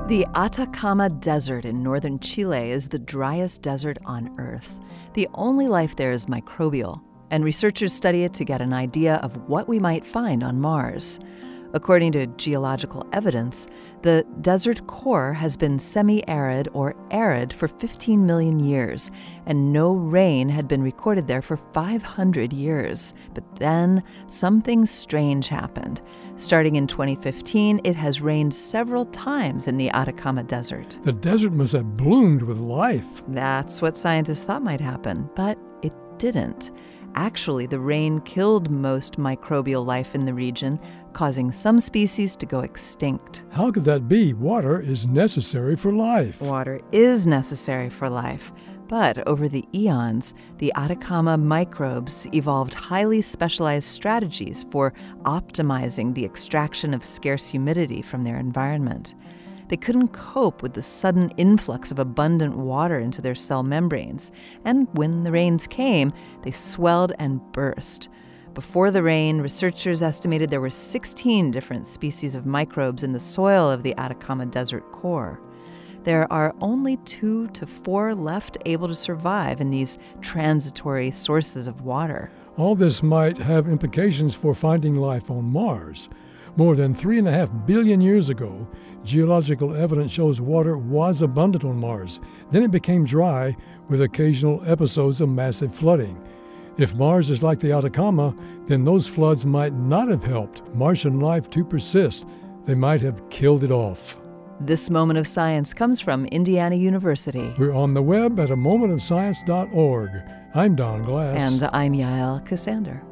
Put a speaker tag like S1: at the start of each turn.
S1: The Atacama Desert in northern Chile is the driest desert on Earth. The only life there is microbial, and researchers study it to get an idea of what we might find on Mars. According to geological evidence, the desert core has been semi-arid or arid for 15 million years, and no rain had been recorded there for 500 years. But then something strange happened. Starting in 2015, it has rained several times in the Atacama Desert.
S2: The desert must have bloomed with life.
S1: That's what scientists thought might happen, but it didn't. Actually, the rain killed most microbial life in the region, causing some species to go extinct.
S2: How could that be? Water is necessary for life.
S1: Water is necessary for life. But over the eons, the Atacama microbes evolved highly specialized strategies for optimizing the extraction of scarce humidity from their environment. They couldn't cope with the sudden influx of abundant water into their cell membranes, and when the rains came, they swelled and burst. Before the rain, researchers estimated there were 16 different species of microbes in the soil of the Atacama Desert core. There are only 2 to 4 left able to survive in these transitory sources of water.
S2: All this might have implications for finding life on Mars. More than 3.5 billion years ago, geological evidence shows water was abundant on Mars. Then it became dry, with occasional episodes of massive flooding. If Mars is like the Atacama, then those floods might not have helped Martian life to persist. They might have killed it off.
S1: This Moment of Science comes from Indiana University.
S2: We're on the web at amomentofscience.org. I'm Don Glass.
S1: And I'm Yael Ksander.